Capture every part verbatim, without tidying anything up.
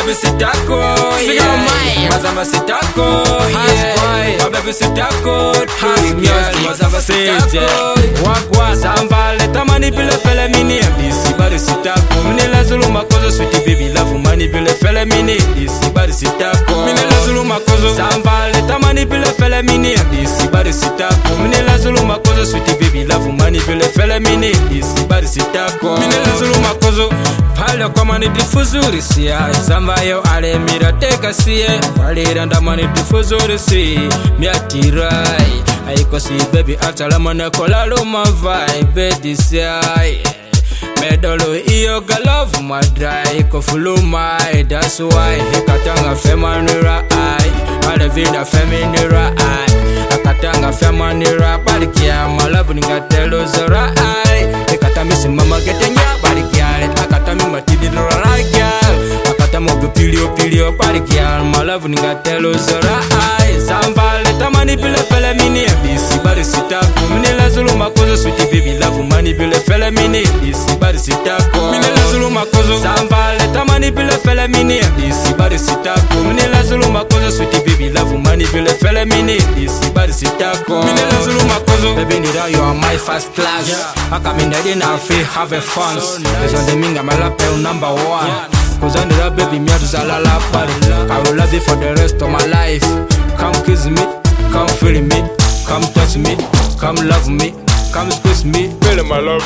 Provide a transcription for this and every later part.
baby sitako, yeah. Mazamba sitako, yeah. My baby sitako, true girl. Mazamba sitako, wakwa samba leta manipule fele mini disi bari sitako. Minela zulu makozo sweetie baby love manipule fele mini disi bari sitako. Minela zulu makozo samba leta manipule fele mini disi bari sitako. Minela zulu makozo sweetie baby love manipule fele mini disi bari sitako. Minela zulu makozo pale kwa mani difuzuri siya zamba yo ale mira teka siye walira ndamani difuzuri si miatirai aiko si baby atala mana kola lo ma vibe disai medolo iyo galove madrai ko fuluma that's why hikatanga femanira ai ale vida feminira ai akatanga femanira balikia malabu ningatelo zora ai hikatamisi mama getenya balikia akatami matidi rara girl akatamo pilio pilio balikia malabu ningatelo zora ai zamba leta manipule fele mini disi bari sitako minela zulu makozo sweetie baby love manipule fele mini disi bari sitako minela zulu makozo zamba leta manipule fele mini disi bari sitako minela zulu makozo sweetie baby love manipule fele mini disi bari sitako minela zulu makozo baby nira you are my first class akaminda dina free have a fun is on the minga malape number one cause I need a baby me to zalala party I will love you for the rest of my life come kiss me come feel me come touch me come love me come squeeze me feel my love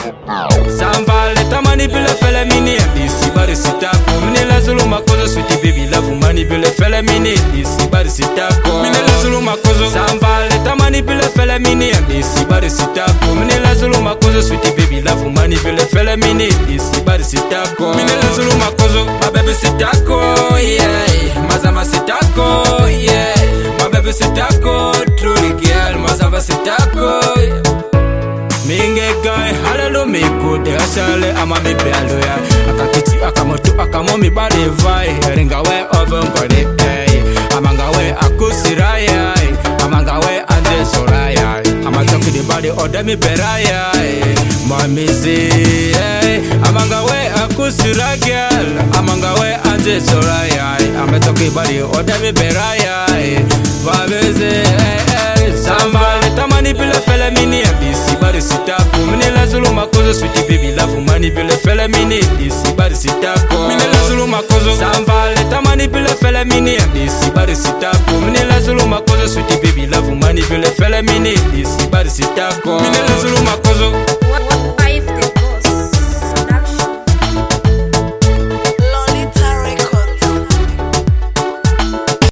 samba leta manipule fele mini disi bari sitako minela zulu makozo sweetie baby love manipule fele mini disi bari sitako minela zulu makozo samba leta manipule fele mini disi bari sitako minela zulu makozo sweetie baby love manipule fele mini disi bari sitako minela zulu makozo my baby sitako yeah mazamba sitako yeah my baby sitako true girl mazamba sitako minge guy halalu mi kude asale ama mi belo ya akatiti akamoto akamomi body vai ringa we oven body eh amanga we akusiraya amanga we ande soraya amatoki the body ode mi beraya mami zi eh amanga we akusiraya amanga we ande soraya amatoki body ode mi beraya mami zi eh samba leta manipule fele mini disi bari sitako minela zulu makozo sweetie baby love manipule fele mini disi bari sitako minela zulu makozo samba leta manipule fele mini disi bari sitako minela zulu makozo sweetie baby love manipule fele mini disi bari sitako minela zulu makozo